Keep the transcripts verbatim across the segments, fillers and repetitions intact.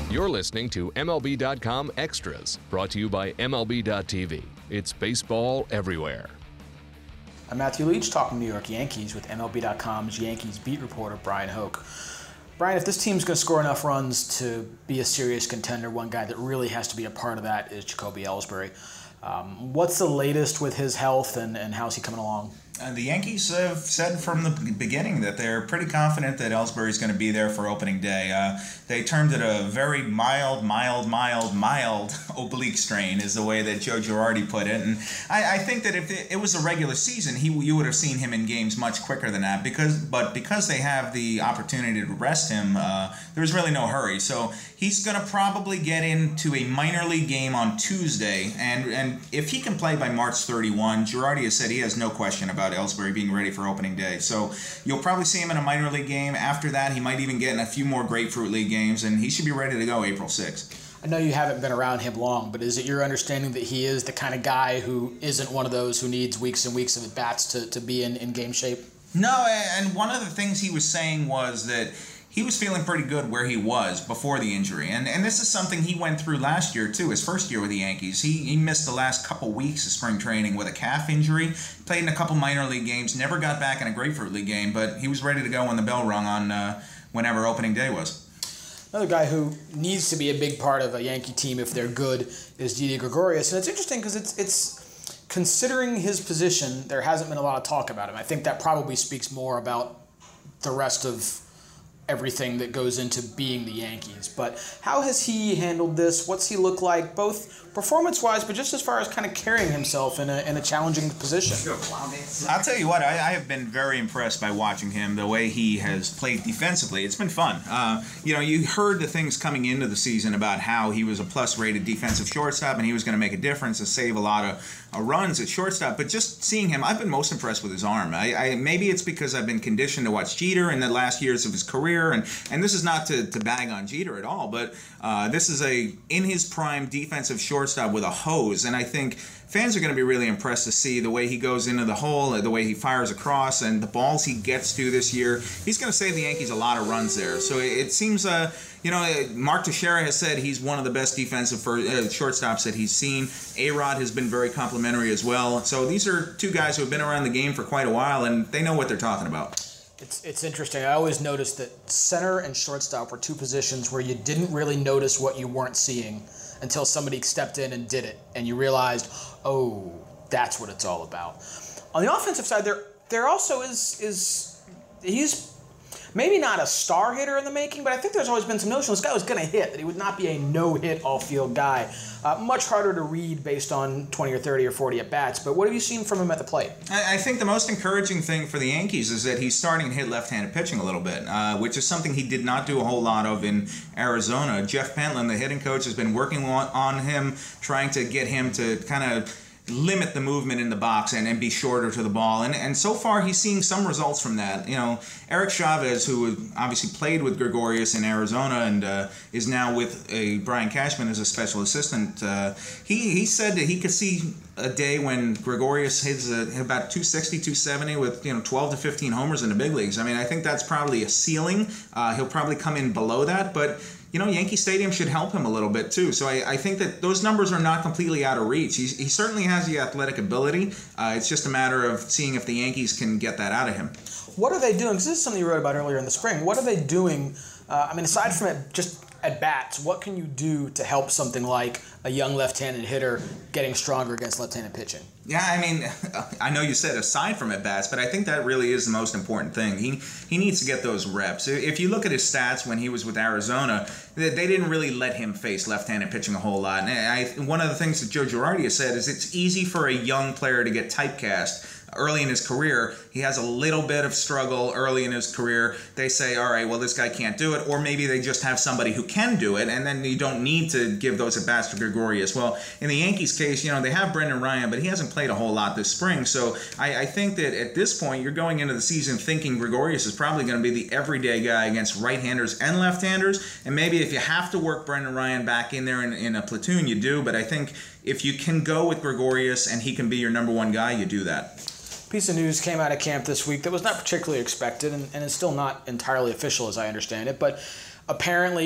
You're listening to M L B dot com Extras, brought to you by M L B dot T V. It's baseball everywhere. I'm Matthew Leach, talking New York Yankees with M L B dot com's Yankees beat reporter Brian Hoke. Brian, if this team's going to score enough runs to be a serious contender, one guy that really has to be a part of that is Jacoby Ellsbury. Um, what's the latest with his health, and, and how's he coming along? Uh, the Yankees have said from the beginning that they're pretty confident that Ellsbury's going to be there for opening day. Uh, they termed it a very mild, mild, mild, mild oblique strain is the way that Joe Girardi put it. And I, I think that if it, it was a regular season, he you would have seen him in games much quicker than that. Because, But because they have the opportunity to rest him, uh, there's really no hurry. So he's going to probably get into a minor league game on Tuesday. And, and if he can play by March thirty-first, Girardi has said he has no question about Ellsbury being ready for opening day. So you'll probably see him in a minor league game. After that, he might even get in a few more Grapefruit League games, and he should be ready to go April sixth. I know you haven't been around him long, but is it your understanding that he is the kind of guy who isn't one of those who needs weeks and weeks of at-bats to, to be in, in game shape? No, and one of the things he was saying was that he was feeling pretty good where he was before the injury. And and this is something he went through last year, too, his first year with the Yankees. He he missed the last couple weeks of spring training with a calf injury, played in a couple minor league games, never got back in a Grapefruit League game, but he was ready to go when the bell rung on uh, whenever opening day was. Another guy who needs to be a big part of a Yankee team if they're good is Didi Gregorius. And it's interesting because it's it's considering his position, there hasn't been a lot of talk about him. I think that probably speaks more about the rest of everything that goes into being the Yankees. But how has he handled this? What's he look like, both performance-wise, but just as far as kind of carrying himself in a in a challenging position? I'll tell you what, I, I have been very impressed by watching him, the way he has played defensively. It's been fun. Uh, you know, you heard the things coming into the season about how he was a plus-rated defensive shortstop and he was going to make a difference and save a lot of uh, runs at shortstop. But just seeing him, I've been most impressed with his arm. I, I maybe it's because I've been conditioned to watch Jeter in the last years of his career. And, and this is not to, to bag on Jeter at all, but uh, this is a in his prime defensive shortstop with a hose, and I think fans are going to be really impressed to see the way he goes into the hole, the way he fires across, and the balls he gets to this year. He's going to save the Yankees a lot of runs there. So it, it seems, uh, you know, Mark Teixeira has said he's one of the best defensive for, uh, shortstops that he's seen. A-Rod has been very complimentary as well. So these are two guys who have been around the game for quite a while, and they know what they're talking about. It's it's interesting. I always noticed that center and shortstop were two positions where you didn't really notice what you weren't seeing until somebody stepped in and did it, and you realized, oh, that's what it's all about. On the offensive side, there there also is is he's maybe not a star hitter in the making, but I think there's always been some notion this guy was going to hit, that he would not be a no-hit all-field guy. Uh, much harder to read based on twenty or thirty or forty at-bats, but what have you seen from him at the plate? I, I think the most encouraging thing for the Yankees is that he's starting to hit left-handed pitching a little bit, uh, which is something he did not do a whole lot of in Arizona. Jeff Pentland, the hitting coach, has been working on, on him, trying to get him to kind of limit the movement in the box and, and be shorter to the ball. And and so far, he's seeing some results from that. You know, Eric Chavez, who obviously played with Gregorius in Arizona and uh, is now with a Brian Cashman as a special assistant, uh, he, he said that he could see a day when Gregorius hits a, about two sixty, two seventy with, you know, twelve to fifteen homers in the big leagues. I mean, I think that's probably a ceiling. Uh, he'll probably come in below that, but you know, Yankee Stadium should help him a little bit too. So I, I think that those numbers are not completely out of reach. He's, he certainly has the athletic ability. Uh, it's just a matter of seeing if the Yankees can get that out of him. What are they doing? Because this is something you wrote about earlier in the spring. What are they doing? Uh, I mean, aside from it, just at bats, what can you do to help something like a young left-handed hitter getting stronger against left-handed pitching? Yeah, I mean, I know you said aside from at-bats, but I think that really is the most important thing. He he needs to get those reps. If you look at his stats when he was with Arizona, they didn't really let him face left-handed pitching a whole lot. And I, one of the things that Joe Girardi has said is it's easy for a young player to get typecast early in his career. He has a little bit of struggle early in his career. They say, all right, well, this guy can't do it. Or maybe they just have somebody who can do it, and then you don't need to give those at-bats to Gregorius. Well, in the Yankees case, you know, they have Brendan Ryan, but he hasn't played a whole lot this spring. So I, I think that at this point, you're going into the season thinking Gregorius is probably going to be the everyday guy against right-handers and left-handers. And maybe if you have to work Brendan Ryan back in there in, in a platoon, you do. But I think if you can go with Gregorius and he can be your number one guy, you do that. Piece of news came out of camp this week that was not particularly expected, and, and it's still not entirely official as I understand it, but apparently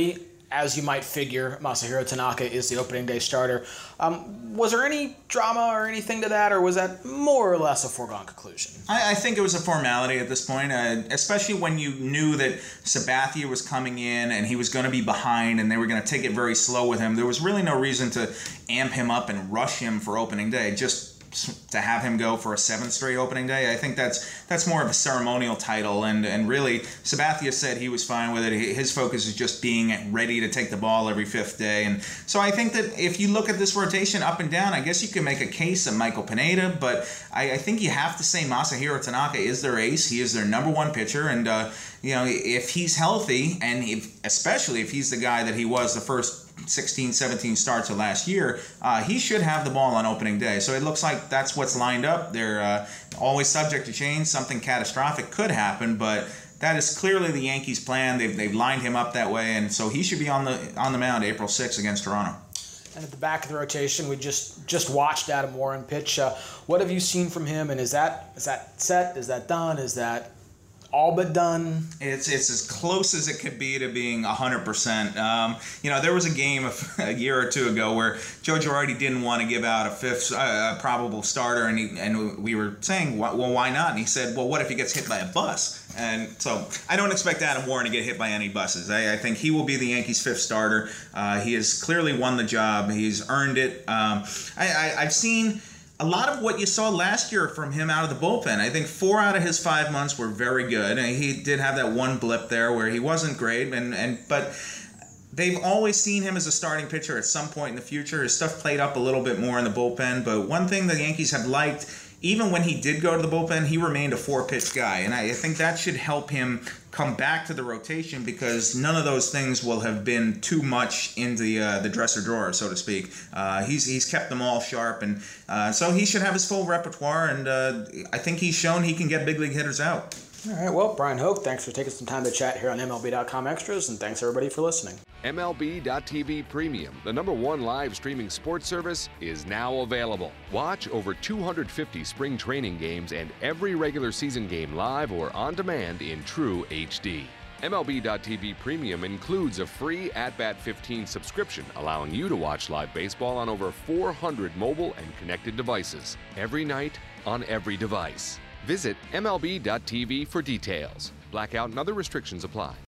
as you might figure, Masahiro Tanaka is the opening day starter. Um, was there any drama or anything to that, or was that more or less a foregone conclusion? I, I think it was a formality at this point, uh, especially when you knew that Sabathia was coming in and he was going to be behind and they were going to take it very slow with him. There was really no reason to amp him up and rush him for opening day. Just to have him go for a seventh straight opening day, I think that's that's more of a ceremonial title, and and really Sabathia said he was fine with it. His focus is just being ready to take the ball every fifth day, and so I think that if you look at this rotation up and down, I guess you can make a case of Michael Pineda, but I, I think you have to say Masahiro Tanaka is their ace. He is their number one pitcher, and uh, you know, if he's healthy, and if, especially if he's the guy that he was the first sixteen, seventeen starts of last year, uh, he should have the ball on opening day. So it looks like that's what's lined up. They're uh, always subject to change. Something catastrophic could happen, but that is clearly the Yankees' plan. They've, they've lined him up that way, and so he should be on the on the mound April sixth against Toronto. And at the back of the rotation, we just just watched Adam Warren pitch. Uh, what have you seen from him, and is that is that set? Is that done? Is that all but done? It's it's as close as it could be to being one hundred percent. Um, you know, there was a game of, a year or two ago where Joe Girardi didn't want to give out a fifth uh, probable starter, and he, and we were saying, well, why not? And he said, well, what if he gets hit by a bus? And so I don't expect Adam Warren to get hit by any buses. I, I think he will be the Yankees' fifth starter. Uh, he has clearly won the job. He's earned it. Um, I, I, I've seen a lot of what you saw last year from him out of the bullpen. I think four out of his five months were very good. And he did have that one blip there where he wasn't great, and, and but they've always seen him as a starting pitcher at some point in the future. His stuff played up a little bit more in the bullpen, but one thing the Yankees have liked, even when he did go to the bullpen, he remained a four-pitch guy. And I think that should help him come back to the rotation, because none of those things will have been too much in the uh, the dresser drawer, so to speak. Uh, he's he's kept them all sharp, and uh, so he should have his full repertoire, and uh, I think he's shown he can get big league hitters out. All right, well, Brian Hoke, thanks for taking some time to chat here on M L B dot com Extras, and thanks everybody for listening. M L B dot T V Premium, the number one live streaming sports service, is now available. Watch over two hundred fifty spring training games and every regular season game live or on demand in true H D. M L B dot T V Premium includes a free At Bat fifteen subscription, allowing you to watch live baseball on over four hundred mobile and connected devices, every night on every device. Visit M L B dot T V for details. Blackout and other restrictions apply.